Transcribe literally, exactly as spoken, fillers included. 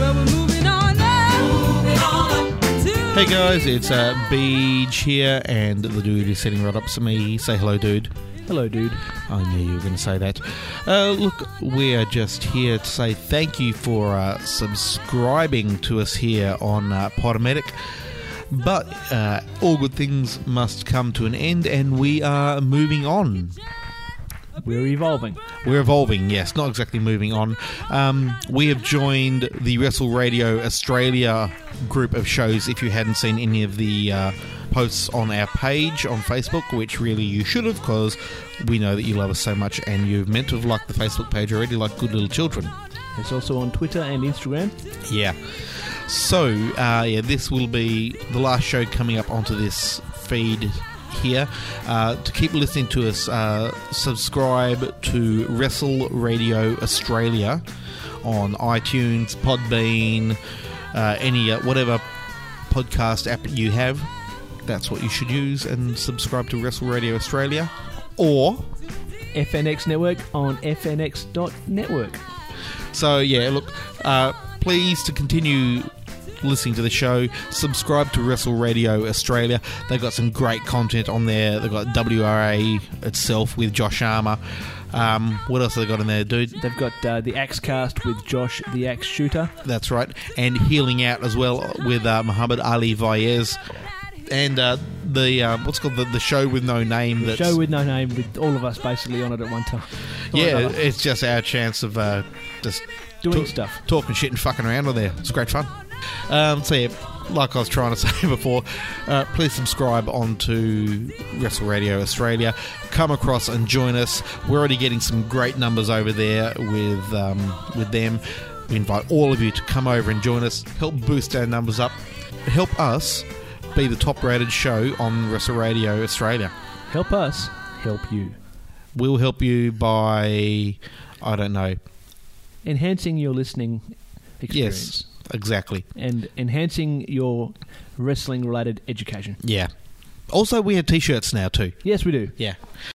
Hey guys, it's uh, Beej here, and the dude is sitting right up to me. Say hello, dude. Hello, dude. I knew you were going to say that. Uh, look, we are just here to say thank you for uh, subscribing to us here on uh, Podomatic. But uh, all good things must come to an end, and we are moving on. We're evolving. We're evolving, yes, not exactly moving on. Um, we have joined the Wrestle Radio Australia group of shows. If you hadn't seen any of the uh, posts on our page on Facebook, which really you should have, because we know that you love us so much and you've meant to have liked the Facebook page already like good little children. It's also on Twitter and Instagram. Yeah. So, uh, yeah, this will be the last show coming up onto this feed here. Uh, to keep listening to us, uh, subscribe to Wrestle Radio Australia on iTunes, Podbean, uh, any uh, whatever podcast app you have. That's what you should use, and subscribe to Wrestle Radio Australia, or F N X Network on f n x dot network. So yeah, look, uh, please to continue listening to the show, subscribe to Wrestle Radio Australia. They've got some great content on there. They've got W R A itself with Josh Armour. Um, what else have they got in there, dude? They've got uh, the Axe Cast with Josh the Axe Shooter. That's right. And Healing Out as well with uh, Muhammad Ali Vaez. And uh, the uh, what's called the, the show with no name. The that's, show with no name, with all of us basically on it at one time. Yeah, it's just our chance of uh, just doing talk, stuff, talking shit and fucking around on there. It's great fun. Um, so yeah, like I was trying to say before, uh, please subscribe onto Wrestle Radio Australia. Come across and join us. We're already getting some great numbers over there with um, with them. We invite all of you to come over and join us. Help boost our numbers up. Help us be the top-rated show on Wrestle Radio Australia. Help us help you. We'll help you by, I don't know, enhancing your listening experience. Yes. Exactly. And enhancing your wrestling-related education. Yeah. Also, we have T-shirts now, too. Yes, we do. Yeah.